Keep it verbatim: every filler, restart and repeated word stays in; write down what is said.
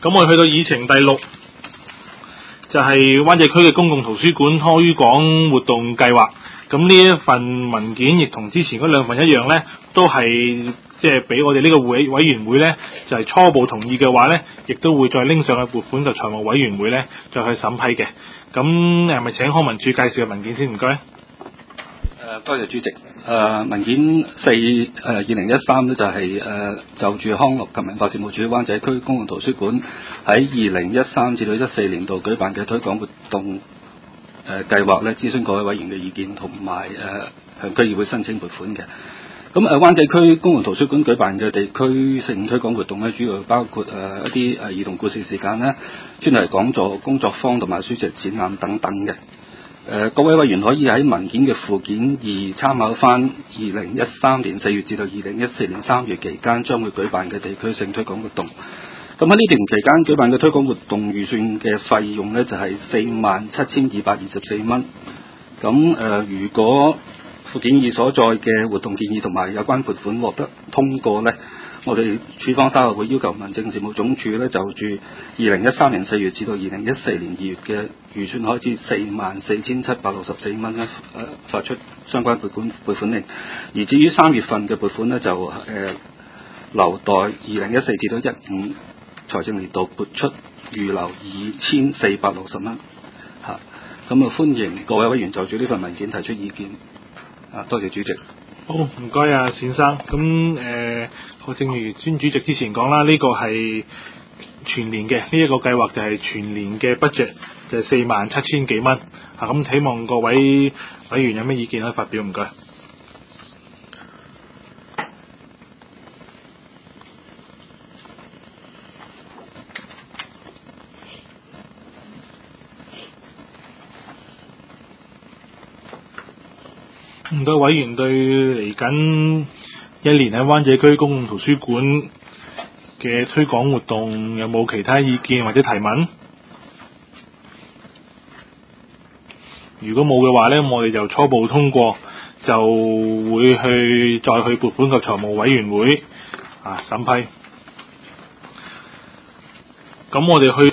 咁我哋去到議程第六，就係灣仔區嘅公共圖書館推廣活動計劃。咁呢一份文件亦同之前嗰兩份一樣呢，都係即係俾我哋呢個會委員會呢，就係、是、初步同意嘅話呢，亦都會再拎上去撥款及財務委員會呢，再去審批嘅。咁係咪請康文署介紹嘅文件先？唔該。誒、 呃，多謝主席。誒、呃，文件四誒二零一三咧就係、是、誒、呃、就住康樂及文化事務署灣仔區公共圖書館喺二零一三至到一四年度舉辦嘅推廣活動誒計劃咧，諮詢各位委員嘅意見，同埋誒向區議會申請撥款嘅。咁誒灣仔區公共圖書館舉辦嘅地區性推廣活動咧，主要包括誒、呃、一啲誒兒童故事時間咧、專題講座、工作坊同埋書籍展覽等等嘅。誒、呃、各位委員可以喺文件嘅附件二參考翻二零一三年四月至到二零一四年三月期間將會舉辦嘅地區性推廣活動。咁喺呢段期間舉辦嘅推廣活動預算嘅費用呢，就係四萬七千二百二十四蚊。咁誒、呃，如果附件二所在嘅活動建議同埋有關撥款獲得通過呢，我哋處方稍後會要求民政事務總署呢，就住二零一三年四月至到二零一四年二月嘅預算開支四萬四千七百六十四蚊呢，誒、呃、發出相關撥款撥款令。而至於三月份嘅撥款呢，就誒、呃、留待二零一四至到一五財政年度撥出預留二千四百六十蚊嚇。咁啊，歡迎各位委員就住呢份文件提出意見。啊，多謝主席。 好，唔該啊，冼生。咁誒，我、呃、正如孫主席之前講啦，呢、這個係全年嘅呢一個計劃，就係全年嘅 budget 就係四萬七千幾蚊。嚇、啊，咁希望各位委員有咩意見可以發表，唔該。唔多委員對嚟緊一年喺灣仔區公共圖書館嘅推廣活動有冇其他意見或者提問？如果冇嘅話呢，我哋就初步通過，就會去再去撥款及財務委員會啊審批。咁我哋去